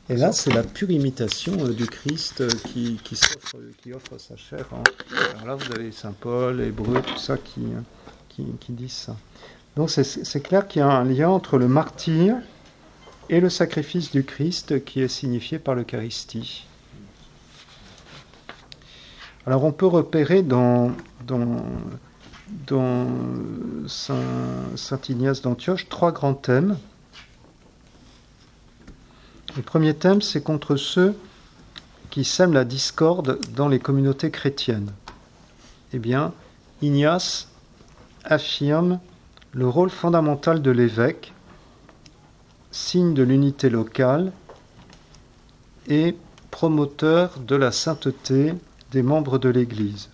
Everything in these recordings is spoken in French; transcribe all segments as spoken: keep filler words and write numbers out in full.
Et là, c'est la pure imitation euh, du Christ euh, qui, qui, s'offre, qui offre sa chair. Hein. Alors là, vous avez Saint Paul, Hébreux, tout ça qui, qui, qui disent ça. Donc c'est, c'est clair qu'il y a un lien entre le martyre et le sacrifice du Christ qui est signifié par l'Eucharistie. Alors on peut repérer dans, dans, dans Saint, Saint Ignace d'Antioche trois grands thèmes. Le premier thème, c'est contre ceux qui sèment la discorde dans les communautés chrétiennes. Eh bien, Ignace affirme le rôle fondamental de l'évêque, signe de l'unité locale et promoteur de la sainteté des membres de l'Église.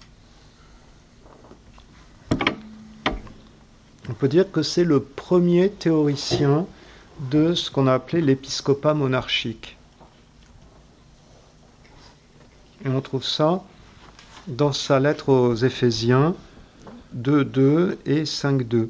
On peut dire que c'est le premier théoricien de ce qu'on a appelé l'épiscopat monarchique. Et on trouve ça dans sa lettre aux Éphésiens deux deux et cinq deux.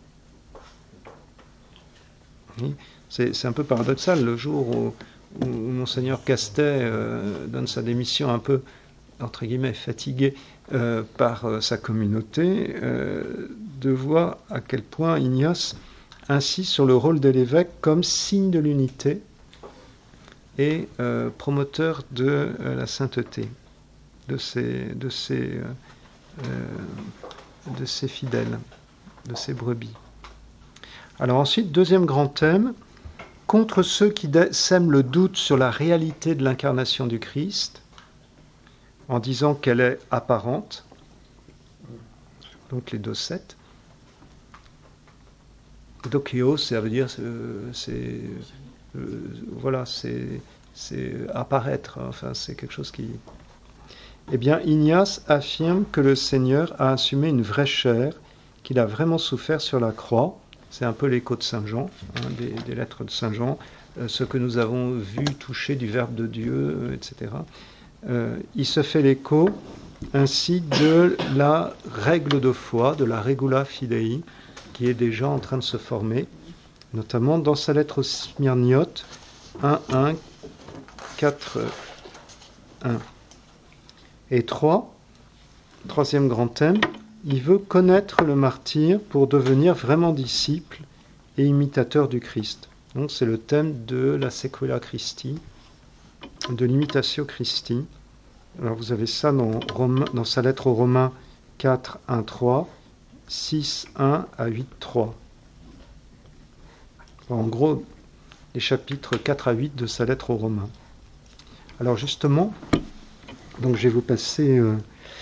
C'est, c'est un peu paradoxal, le jour où, où Monseigneur Castet euh, donne sa démission un peu, entre guillemets, fatigué euh, par euh, sa communauté, euh, de voir à quel point Ignace insiste sur le rôle de l'évêque comme signe de l'unité et euh, promoteur de euh, la sainteté de ses, de, ses, euh, euh, de ses fidèles, de ses brebis. Alors ensuite, deuxième grand thème, contre ceux qui dé- sèment le doute sur la réalité de l'incarnation du Christ, en disant qu'elle est apparente, donc les docettes. Dokeo, ça veut dire, euh, c'est, euh, voilà, c'est, c'est apparaître, enfin, c'est quelque chose qui... Eh bien, Ignace affirme que le Seigneur a assumé une vraie chair, qu'il a vraiment souffert sur la croix. C'est un peu l'écho de Saint Jean, hein, des, des lettres de Saint Jean, euh, ce que nous avons vu, touché du Verbe de Dieu, euh, et cetera. Euh, il se fait l'écho ainsi de la règle de foi, de la regula fidei, qui est déjà en train de se former, notamment dans sa lettre aux Smyrniotes un un quatre un. Et trois, troisième grand thème, il veut connaître le martyr pour devenir vraiment disciple et imitateur du Christ. Donc c'est le thème de la Sequela Christi, de l'imitatio Christi. Alors vous avez ça dans, Romain, dans sa lettre aux Romains quatre un trois, six un à huit trois. En gros, les chapitres quatre à huit de sa lettre aux Romains. Alors justement, donc je vais vous passer... Euh,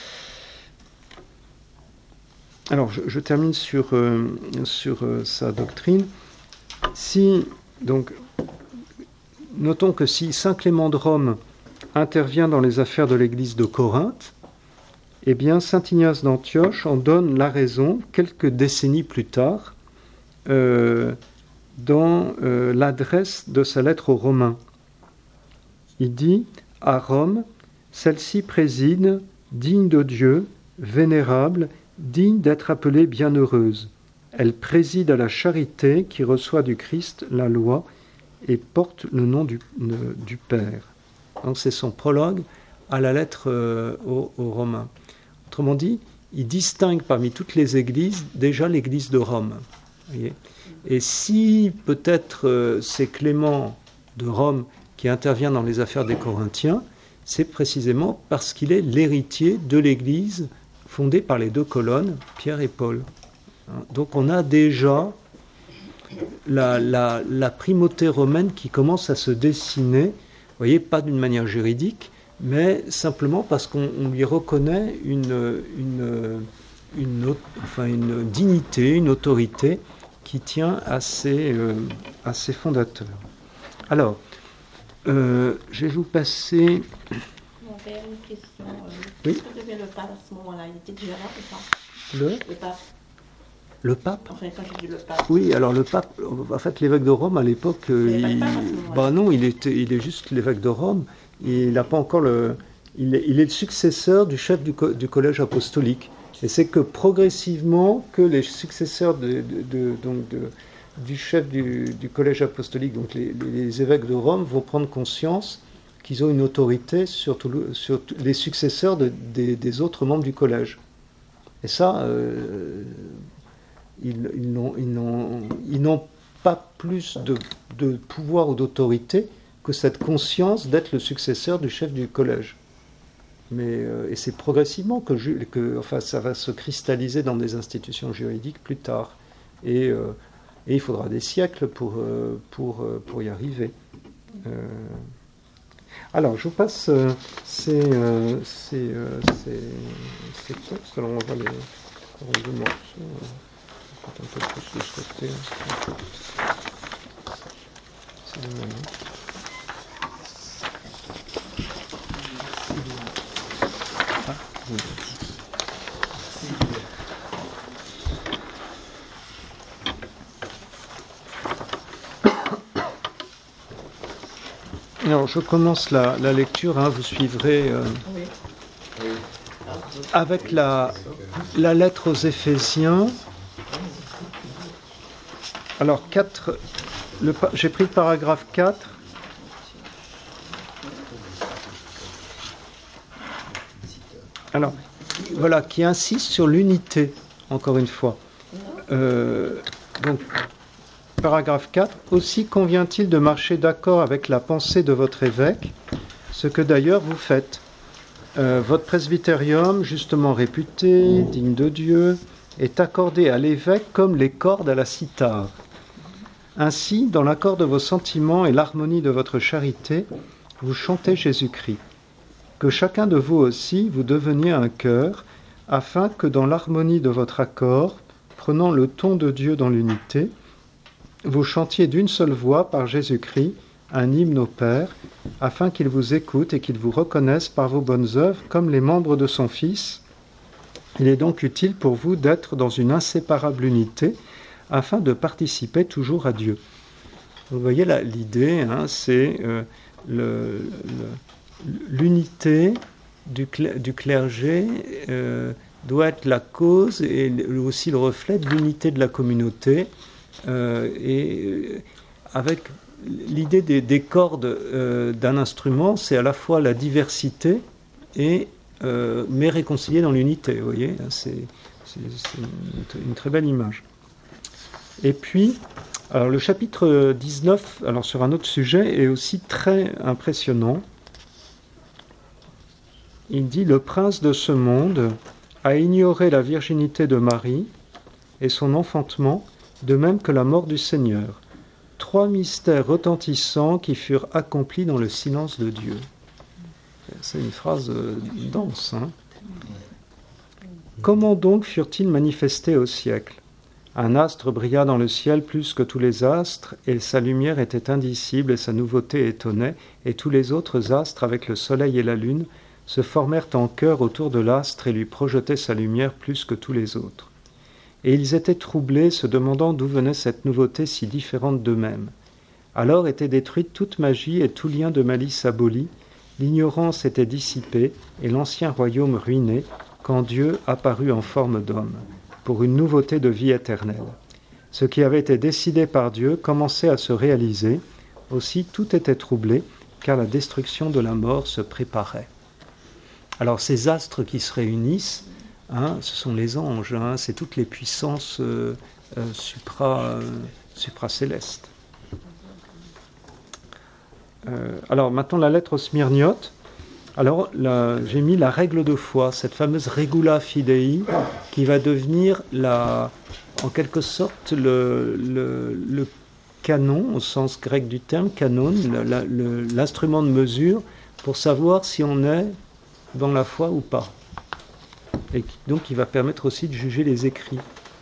alors je, je termine sur, euh, sur euh, sa doctrine. Si, donc, notons que si Saint Clément de Rome intervient dans les affaires de l'église de Corinthe, eh bien Saint Ignace d'Antioche en donne la raison quelques décennies plus tard euh, dans euh, l'adresse de sa lettre aux Romains. Il dit « À Rome, celle-ci préside, digne de Dieu, vénérable, digne d'être appelée bienheureuse. Elle préside à la charité qui reçoit du Christ la loi et porte le nom du, de, du Père. » Donc c'est son prologue à la lettre euh, aux, aux Romains. Autrement dit, il distingue parmi toutes les églises déjà l'église de Rome. Voyez ? Et si peut-être euh, c'est Clément de Rome qui intervient dans les affaires des Corinthiens, c'est précisément parce qu'il est l'héritier de l'église fondée par les deux colonnes, Pierre et Paul. Donc on a déjà la, la, la primauté romaine qui commence à se dessiner, vous voyez, pas d'une manière juridique, mais simplement parce qu'on on lui reconnaît une, une, une, enfin une dignité, une autorité qui tient à ses, euh, à ses fondateurs. Alors, euh, je vais vous passer... On avait une question. Euh, oui. Qu'est-ce que devient le pape à ce moment-là? Il était déjà là ou pas? Le, le pape. Le pape? Enfin, quand je dis le pape. Oui, alors le pape, en fait, l'évêque de Rome, à l'époque, il, il, bah non, il, était, il est juste l'évêque de Rome. Il n'a pas encore le... Il est, il est le successeur du chef du, co, du collège apostolique. Et c'est que progressivement, que les successeurs de, de, de, donc de, du chef du, du collège apostolique, donc les, les évêques de Rome, vont prendre conscience qu'ils ont une autorité sur, tout le, sur les successeurs de, des, des autres membres du collège. Et ça, euh, ils, ils, n'ont, ils, n'ont, ils n'ont pas plus de, de pouvoir ou d'autorité que cette conscience d'être le successeur du chef du collège. Mais, euh, et c'est progressivement que, que enfin, ça va se cristalliser dans des institutions juridiques plus tard. Et, euh, et il faudra des siècles pour, euh, pour, euh, pour y arriver. Euh, alors, je vous passe euh, ces, euh, ces, euh, ces, ces textes. Alors, on va les les deux morceaux. Un peu plus de ce côté. C'est le même. Ah, oui. Alors, je commence la, la lecture, hein, vous suivrez euh, oui. avec la, la lettre aux Éphésiens. Alors, quatre, le, j'ai pris le paragraphe quatre. Alors, voilà, qui insiste sur l'unité, encore une fois. Euh, donc, paragraphe quatre. Aussi convient-il de marcher d'accord avec la pensée de votre évêque, ce que d'ailleurs vous faites. Euh, votre presbytérium, justement réputé, digne de Dieu, est accordé à l'évêque comme les cordes à la cithare. Ainsi, dans l'accord de vos sentiments et l'harmonie de votre charité, vous chantez Jésus-Christ. Que chacun de vous aussi, vous deveniez un cœur, afin que dans l'harmonie de votre accord, prenant le ton de Dieu dans l'unité, vous chantiez d'une seule voix par Jésus-Christ un hymne au Père, afin qu'il vous écoute et qu'il vous reconnaisse par vos bonnes œuvres comme les membres de son Fils. Il est donc utile pour vous d'être dans une inséparable unité, afin de participer toujours à Dieu. Vous voyez là, l'idée, hein, c'est euh, le, le, l'unité du, cl- du clergé euh, doit être la cause et aussi le reflet de l'unité de la communauté. Euh, et avec l'idée des, des cordes euh, d'un instrument, c'est à la fois la diversité et euh, mais réconcilié dans l'unité. Vous voyez, c'est, c'est, c'est une, une très belle image. Et puis, alors le chapitre dix-neuf, alors sur un autre sujet, est aussi très impressionnant. Il dit: le prince de ce monde a ignoré la virginité de Marie et son enfantement, de même que la mort du Seigneur. Trois mystères retentissants qui furent accomplis dans le silence de Dieu. C'est une phrase dense. Hein ? Comment donc furent-ils manifestés au siècle ? Un astre brilla dans le ciel plus que tous les astres, et sa lumière était indicible et sa nouveauté étonnait, et tous les autres astres, avec le soleil et la lune, se formèrent en chœur autour de l'astre et lui projetaient sa lumière plus que tous les autres. Et ils étaient troublés, se demandant d'où venait cette nouveauté si différente d'eux-mêmes. Alors était détruite toute magie et tout lien de malice aboli, l'ignorance était dissipée et l'ancien royaume ruiné, quand Dieu apparut en forme d'homme, pour une nouveauté de vie éternelle. Ce qui avait été décidé par Dieu commençait à se réaliser, aussi tout était troublé, car la destruction de la mort se préparait. Alors ces astres qui se réunissent, hein, ce sont les anges, hein, c'est toutes les puissances euh, euh, supra, euh, supracélestes. Euh, alors maintenant la lettre aux Smyrniotes. Alors la, j'ai mis la règle de foi, cette fameuse regula fidei, qui va devenir la, en quelque sorte le, le, le canon, au sens grec du terme, canon, la, la, le, l'instrument de mesure pour savoir si on est dans la foi ou pas. Et donc qui va permettre aussi de juger les écrits.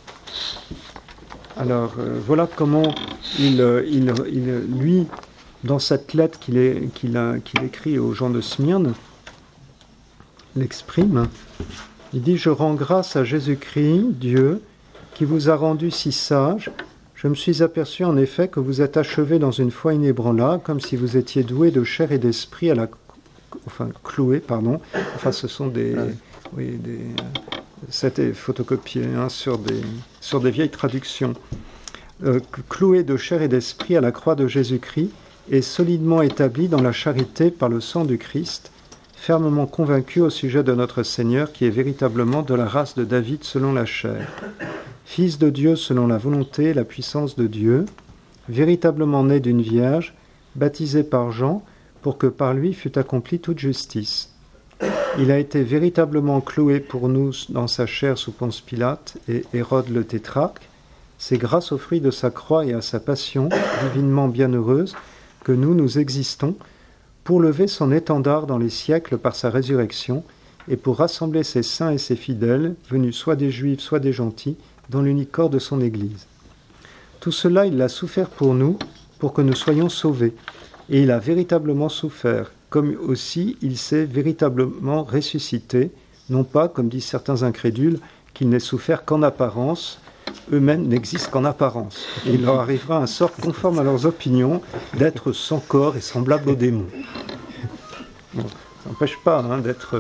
Alors euh, voilà comment il, il, il, lui, dans cette lettre qu'il, est, qu'il, a, qu'il écrit aux gens de Smyrne, l'exprime. Il dit: je rends grâce à Jésus-Christ, Dieu, qui vous a rendu si sage. Je me suis aperçu en effet que vous êtes achevés dans une foi inébranlable, comme si vous étiez doués de chair et d'esprit à la, enfin cloués, pardon. Enfin, ce sont des, oui, des, c'était photocopié hein, sur des sur des vieilles traductions. euh, cloué de chair et d'esprit à la croix de Jésus-Christ et solidement établi dans la charité par le sang du Christ, fermement convaincu au sujet de notre Seigneur qui est véritablement de la race de David selon la chair, fils de Dieu selon la volonté et la puissance de Dieu, véritablement né d'une vierge, baptisé par Jean, pour que par lui fût accomplie toute justice. Il a été véritablement cloué pour nous dans sa chair sous Ponce Pilate et Hérode le tétrarque. C'est grâce au fruit de sa croix et à sa passion, divinement bienheureuse, que nous, nous existons, pour lever son étendard dans les siècles par sa résurrection, et pour rassembler ses saints et ses fidèles, venus soit des Juifs, soit des gentils, dans l'unique corps de son Église. Tout cela, il l'a souffert pour nous, pour que nous soyons sauvés. Et il a véritablement souffert, comme aussi il s'est véritablement ressuscité, non pas, comme disent certains incrédules, qu'il n'ait souffert qu'en apparence, eux-mêmes n'existent qu'en apparence. Et il leur arrivera un sort conforme à leurs opinions, d'être sans corps et semblable aux démons. Bon, ça n'empêche pas hein, d'être...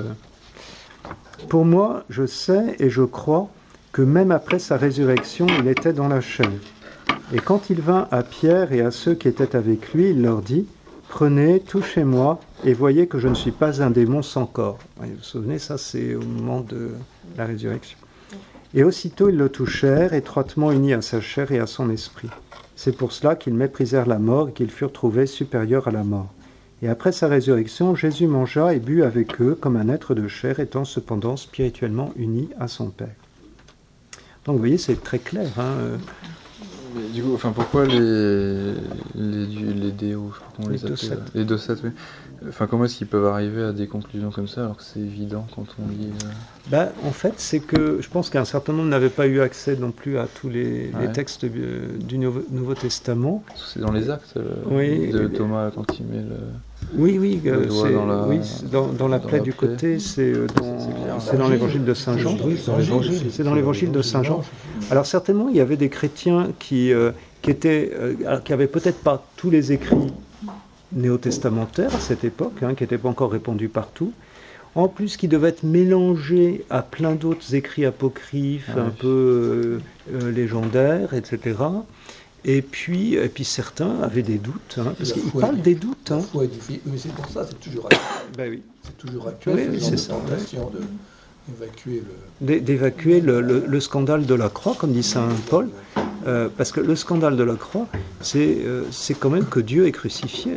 Pour moi, je sais et je crois que même après sa résurrection, il était dans la chair. Et quand il vint à Pierre et à ceux qui étaient avec lui, il leur dit « Prenez, touchez-moi, et voyez que je ne suis pas un démon sans corps. » Vous vous souvenez, ça c'est au moment de la résurrection. Et aussitôt ils le touchèrent, étroitement unis à sa chair et à son esprit. C'est pour cela qu'ils méprisèrent la mort et qu'ils furent trouvés supérieurs à la mort. Et après sa résurrection, Jésus mangea et but avec eux comme un être de chair, étant cependant spirituellement uni à son Père. Donc vous voyez, c'est très clair. Hein. Mais du coup, enfin, pourquoi les les, les déos, je sais pas comment les, les appeler, les docettes, oui. Enfin, comment est-ce qu'ils peuvent arriver à des conclusions comme ça alors que c'est évident quand on lit euh... bah, en fait, c'est que je pense qu'un certain nombre n'avaient pas eu accès non plus à tous les, ouais. les textes euh, du Nouveau, Nouveau Testament. C'est dans les actes euh, oui, de les... Thomas quand il met le... Oui, oui, le euh, doigt c'est, dans la, oui, c'est dans, dans la dans plaie la du plaie. côté, c'est, euh, dans, c'est, c'est, c'est dans l'évangile de Saint Jean. Oui, c'est dans l'évangile. C'est dans l'évangile de Saint Jean. Alors certainement, il y avait des chrétiens qui, euh, qui étaient, euh, alors, qui n'avaient peut-être pas tous les écrits néo-testamentaires à cette époque, hein, qui n'étaient pas encore répandus partout. En plus, qui devaient être mélangés à plein d'autres écrits apocryphes, ah, un oui. peu euh, euh, légendaires, et cetera. Et puis, et puis certains avaient des doutes, hein, parce qu'ils parlent des doutes. Hein. Oui, c'est pour ça, c'est toujours actuel. Ben oui. C'est toujours actuel, oui, c'est, oui, c'est ça. tentation de, d'évacuer le... D'é- d'évacuer le, le, le scandale de la croix, comme dit saint Paul, euh, parce que le scandale de la croix, c'est, euh, c'est quand même que Dieu est crucifié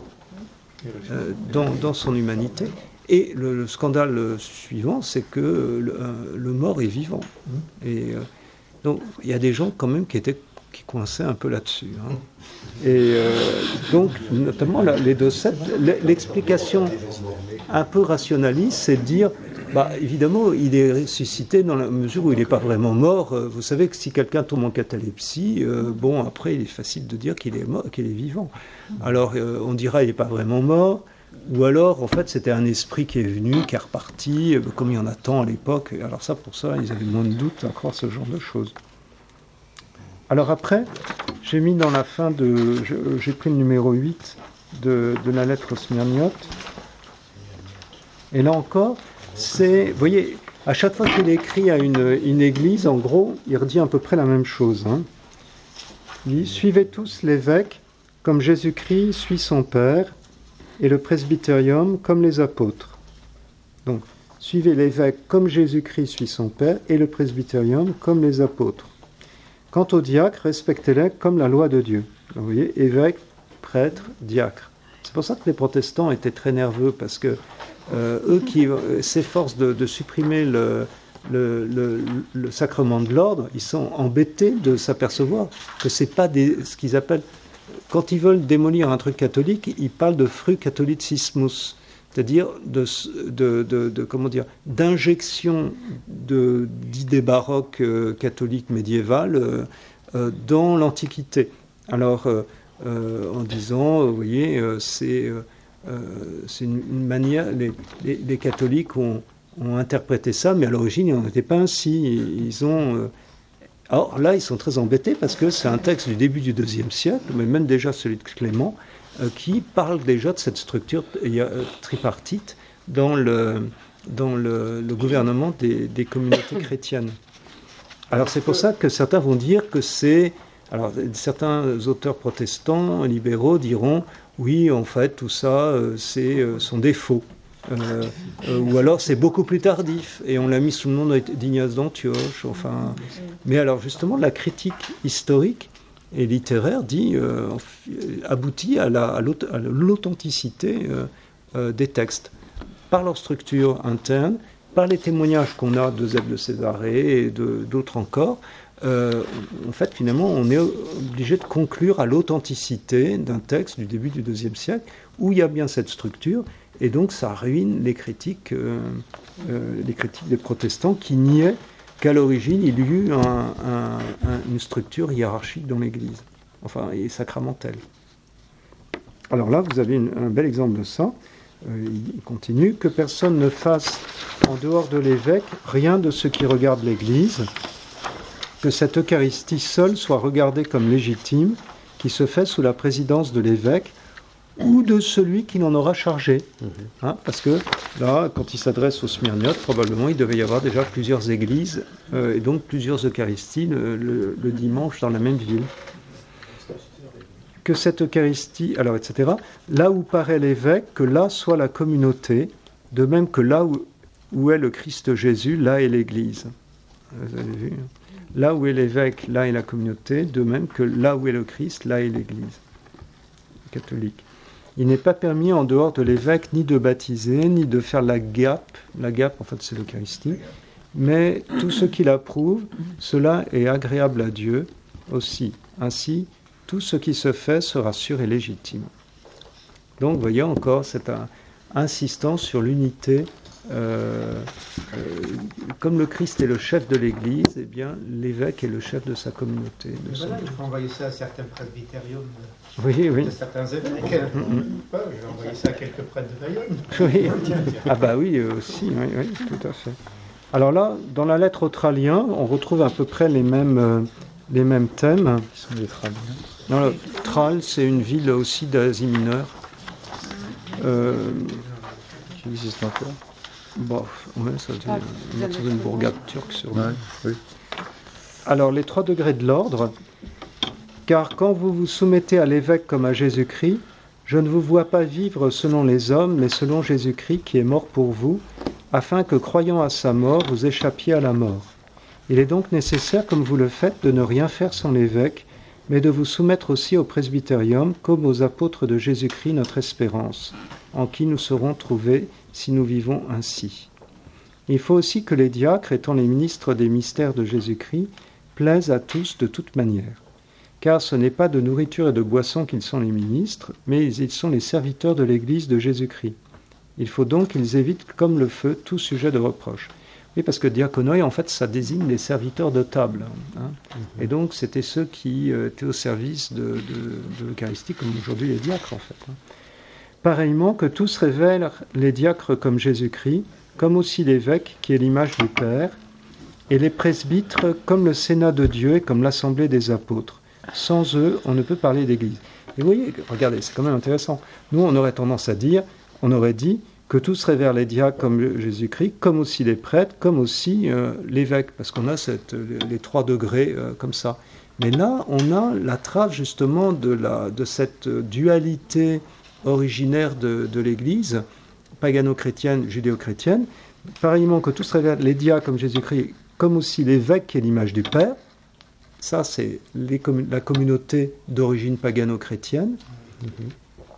euh, dans, dans son humanité. Et le, le scandale suivant, c'est que le, le mort est vivant. Et euh, donc, il y a des gens quand même qui étaient qui coinçaient un peu là-dessus. Hein. Et euh, donc, notamment la, les deux sept, l'explication un peu rationaliste, c'est de dire, bah, évidemment, il est ressuscité dans la mesure où il n'est pas vraiment mort. Vous savez que si quelqu'un tombe en catalepsie, euh, bon, après, il est facile de dire qu'il est mort, qu'il est vivant. Alors, euh, on dira, il n'est pas vraiment mort. Ou alors, en fait, c'était un esprit qui est venu, qui est reparti, comme il y en a tant à l'époque. Alors ça, pour ça, ils avaient moins de doute à croire ce genre de choses. Alors après, j'ai mis dans la fin de... J'ai pris le numéro huit de, de la lettre aux Smyrniotes. Et là encore, c'est... Vous voyez, à chaque fois qu'il écrit à une, une église, en gros, il redit à peu près la même chose. Hein. Il dit « Suivez tous l'évêque, comme Jésus-Christ suit son Père, et le presbytérium comme les apôtres. » Donc, suivez l'évêque comme Jésus-Christ suit son Père, et le presbytérium comme les apôtres. Quant aux diacres, respectez-les comme la loi de Dieu. Donc, vous voyez, évêque, prêtre, diacre. C'est pour ça que les protestants étaient très nerveux, parce que euh, eux qui euh, s'efforcent de, de supprimer le, le, le, le sacrement de l'ordre, ils sont embêtés de s'apercevoir que c'est pas des, ce qu'ils appellent... Quand ils veulent démolir un truc catholique, ils parlent de fru catholicismus, c'est-à-dire de, de, de, de comment dire, d'injection de, d'idées baroques euh, catholiques médiévales euh, euh, dans l'Antiquité. Alors, euh, euh, en disant, vous voyez, euh, c'est, euh, c'est une, une manière, les, les, les catholiques ont, ont interprété ça, mais à l'origine, il n'en était pas ainsi. Ils ont... Euh, Alors là, ils sont très embêtés parce que c'est un texte du début du deuxième siècle, mais même déjà celui de Clément, euh, qui parle déjà de cette structure euh, tripartite dans le, dans le, le gouvernement des, des communautés chrétiennes. Alors c'est pour ça que certains vont dire que c'est Alors, certains auteurs protestants, libéraux, diront oui, en fait, tout ça, euh, c'est euh, son défaut. Euh, euh, ou alors, c'est beaucoup plus tardif, et on l'a mis sous le nom d'Ignace d'Antioche. Enfin, mais alors, justement, la critique historique et littéraire dit, euh, aboutit à, la, à l'authenticité euh, euh, des textes, par leur structure interne, par les témoignages qu'on a de Zèle de Césarée et de, d'autres encore. Euh, en fait, finalement, on est obligé de conclure à l'authenticité d'un texte du début du deuxième siècle, où il y a bien cette structure, et donc ça ruine les critiques, euh, euh, les critiques des protestants qui niaient qu'à l'origine, il y eut un, un, un, une structure hiérarchique dans l'Église, enfin, et sacramentelle. Alors là, vous avez une, un bel exemple de ça. Euh, il continue, que personne ne fasse, en dehors de l'évêque, rien de ce qui regarde l'Église, que cette Eucharistie seule soit regardée comme légitime, qui se fait sous la présidence de l'évêque ou de celui qui l'en aura chargé. Mmh. Hein, parce que là, quand il s'adresse aux Smyrniotes, probablement il devait y avoir déjà plusieurs églises euh, et donc plusieurs Eucharisties le, le, le dimanche dans la même ville. Que cette Eucharistie, alors et cetera, là où paraît l'évêque, que là soit la communauté, de même que là où, où est le Christ Jésus, là est l'Église. Vous avez vu ? Là où est l'évêque, là est la communauté, de même que là où est le Christ, là est l'Église catholique. Il n'est pas permis en dehors de l'évêque ni de baptiser, ni de faire la guêpe, la guêpe en fait c'est l'Eucharistie, mais tout ce qui l'approuve, cela est agréable à Dieu aussi. Ainsi, tout ce qui se fait sera sûr et légitime. Donc, vous voyez encore cette uh, insistance sur l'unité. Euh, euh, comme le Christ est le chef de l'Église, eh bien, l'évêque est le chef de sa communauté. De voilà, il faut envoyer ça à certains presbytériums de, oui, oui. de certains évêques. Mm-hmm. Ouais, je vais envoyer ça à quelques prêtres de Bayonne. Oui. Ah bah oui, euh, aussi, oui, oui, tout à fait. Alors là, dans la lettre aux Tralliens, on retrouve à peu près les mêmes, euh, les mêmes thèmes. Qui sont les Tralliens? Non, le Tral, c'est une ville aussi d'Asie mineure. Euh, Qui existe encore? Bon, ouais, ça doit être une bourgade turque sur ouais, oui. Alors, les trois degrés de l'ordre. Car quand vous vous soumettez à l'évêque comme à Jésus-Christ, je ne vous vois pas vivre selon les hommes, mais selon Jésus-Christ qui est mort pour vous, afin que, croyant à sa mort, vous échappiez à la mort. Il est donc nécessaire, comme vous le faites, de ne rien faire sans l'évêque, mais de vous soumettre aussi au presbytérium, comme aux apôtres de Jésus-Christ, notre espérance, en qui nous serons trouvés si nous vivons ainsi. Il faut aussi que les diacres, étant les ministres des mystères de Jésus-Christ, plaisent à tous de toute manière. Car ce n'est pas de nourriture et de boisson qu'ils sont les ministres, mais ils sont les serviteurs de l'Église de Jésus-Christ. Il faut donc qu'ils évitent comme le feu tout sujet de reproche. Oui, parce que diaconoi, en fait, ça désigne les serviteurs de table. Hein. Mm-hmm. Et donc, c'était ceux qui euh, étaient au service de, de, de l'Eucharistie, comme aujourd'hui les diacres, en fait. Hein. Pareillement, que tous révèlent les diacres comme Jésus-Christ, comme aussi l'évêque, qui est l'image du Père, et les presbytres comme le Sénat de Dieu et comme l'Assemblée des apôtres. Sans eux, on ne peut parler d'Église. Et vous voyez, regardez, c'est quand même intéressant. Nous, on aurait tendance à dire, on aurait dit, que tous révèrent les diacres comme Jésus-Christ, comme aussi les prêtres, comme aussi euh, l'évêque, parce qu'on a cette, les trois degrés euh, comme ça. Mais là, on a la trace justement de, la, de cette dualité originaire de, de l'Église, pagano-chrétienne, judéo-chrétienne, pareillement que tous révèrent les diacres comme Jésus-Christ, comme aussi l'évêque qui est l'image du Père. Ça, c'est les, la communauté d'origine pagano-chrétienne. Mm-hmm.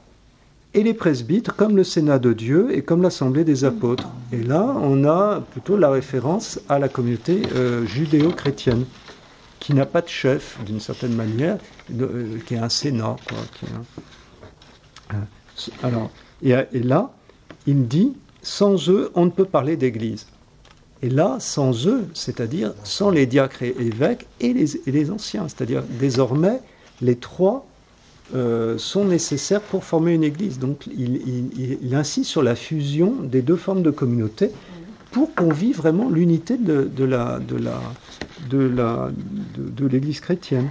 Et les presbytres comme le Sénat de Dieu et comme l'Assemblée des apôtres. Et là, on a plutôt la référence à la communauté euh, judéo-chrétienne, qui n'a pas de chef, d'une certaine manière, de, euh, qui est un Sénat. Quoi, qui est un... Alors, et, et là, il dit, sans eux, on ne peut parler d'Église. Et là, sans eux, c'est-à-dire sans les diacres et évêques et les, et les anciens, c'est-à-dire désormais, les trois Euh, sont nécessaires pour former une église. Donc il, il, il insiste sur la fusion des deux formes de communauté pour qu'on vive vraiment l'unité de, de, la, de, la, de, la, de, de l'église chrétienne.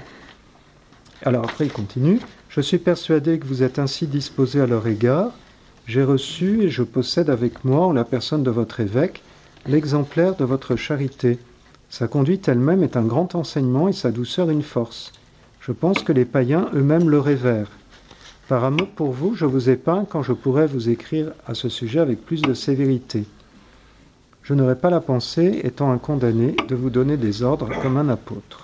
Alors après il continue, « Je suis persuadé que vous êtes ainsi disposés à leur égard. J'ai reçu et je possède avec moi, en la personne de votre évêque, l'exemplaire de votre charité. Sa conduite elle-même est un grand enseignement et sa douceur une force. Je pense que les païens eux-mêmes le révèrent. Par amour pour vous, je vous ai peint quand je pourrais vous écrire à ce sujet avec plus de sévérité. Je n'aurais pas la pensée, étant un condamné, de vous donner des ordres comme un apôtre.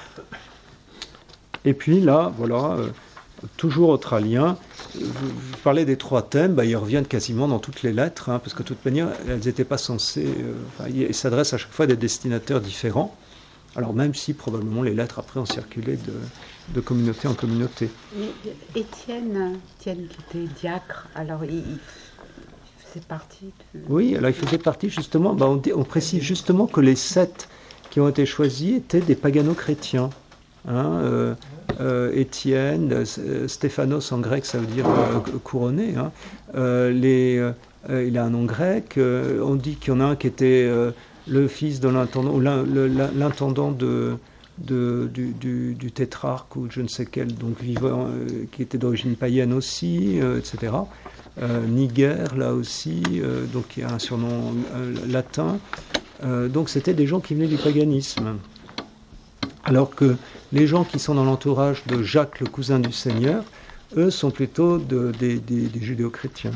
Et puis là, voilà, euh, toujours australien, vous, vous parlez des trois thèmes, bah, ils reviennent quasiment dans toutes les lettres, hein, parce que de toute manière, elles n'étaient pas censées... Euh, enfin, ils s'adressent à chaque fois à des destinataires différents, alors même si probablement les lettres après ont circulé de, de communauté en communauté. Et Étienne, Étienne qui était diacre, alors il... il... C'est parti de... Oui, alors il faisait partie justement, bah on, dit, on précise justement que les sept qui ont été choisis étaient des pagano-chrétiens. Hein, euh, euh, Étienne, euh, Stéphanos en grec, ça veut dire euh, couronné. Hein, euh, les, euh, il a un nom grec. Euh, on dit qu'il y en a un qui était euh, le fils de l'intendant, ou l'in, le, l'intendant de, de, du, du, du tétrarque, ou je ne sais quel, donc vivant, euh, qui était d'origine païenne aussi, euh, et cetera. Euh, Niger, là aussi, euh, donc il y a un surnom euh, latin. Euh, donc c'était des gens qui venaient du paganisme. Alors que les gens qui sont dans l'entourage de Jacques, le cousin du Seigneur, eux sont plutôt de, des, des, des judéo-chrétiens.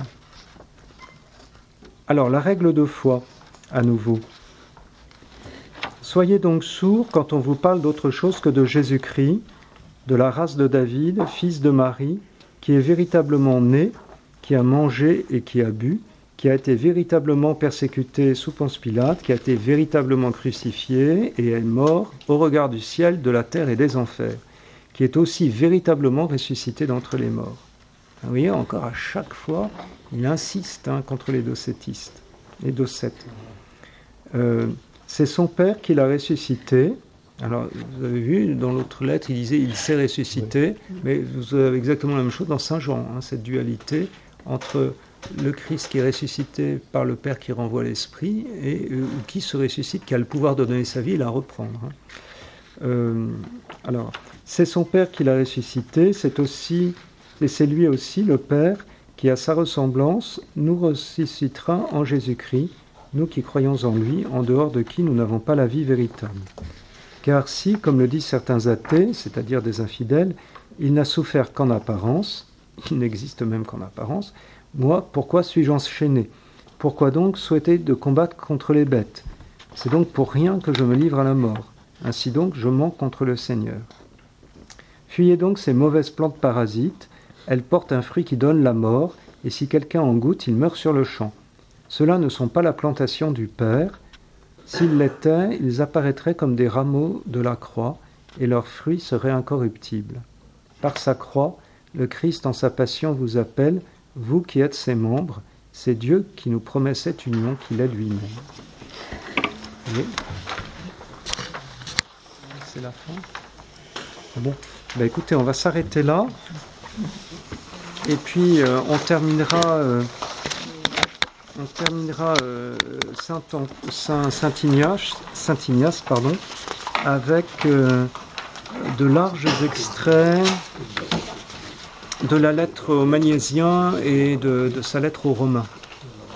Alors la règle de foi, à nouveau. Soyez donc sourds quand on vous parle d'autre chose que de Jésus-Christ, de la race de David, fils de Marie, qui est véritablement né, qui a mangé et qui a bu, qui a été véritablement persécuté sous Ponce Pilate, qui a été véritablement crucifié et est mort au regard du ciel, de la terre et des enfers, qui est aussi véritablement ressuscité d'entre les morts. Vous voyez, encore à chaque fois, il insiste hein, contre les docétistes, les docètes. Euh, c'est son Père qui l'a ressuscité. Alors, vous avez vu, dans l'autre lettre, il disait « il s'est ressuscité oui. », mais vous avez exactement la même chose dans Saint Jean, hein, cette dualité entre le Christ qui est ressuscité par le Père qui renvoie l'Esprit et euh, qui se ressuscite, qui a le pouvoir de donner sa vie et la reprendre. Hein. Euh, alors, c'est son Père qui l'a ressuscité, c'est aussi, et c'est lui aussi, le Père, qui à sa ressemblance nous ressuscitera en Jésus-Christ, nous qui croyons en lui, en dehors de qui nous n'avons pas la vie véritable. Car si, comme le disent certains athées, c'est-à-dire des infidèles, il n'a souffert qu'en apparence, il n'existe même qu'en apparence, moi, pourquoi suis-je enchaîné ? Pourquoi donc souhaiter de combattre contre les bêtes ? C'est donc pour rien que je me livre à la mort. Ainsi donc, je mens contre le Seigneur. Fuyez donc ces mauvaises plantes parasites, elles portent un fruit qui donne la mort, et si quelqu'un en goûte, il meurt sur le champ. Ceux-là ne sont pas la plantation du Père. S'ils l'étaient, ils apparaîtraient comme des rameaux de la croix, et leurs fruits seraient incorruptibles. Par sa croix, le Christ en sa passion vous appelle, vous qui êtes ses membres, c'est Dieu qui nous promet cette union qu'il est lui-même. Oui. C'est la fin. Bon, ben écoutez, on va s'arrêter là. Et puis euh, on terminera, euh, on terminera euh, Saint, Saint, Saint Ignace, Saint Ignace, pardon, avec euh, de larges extraits de la lettre aux Magnésiens et de, de sa lettre aux Romains.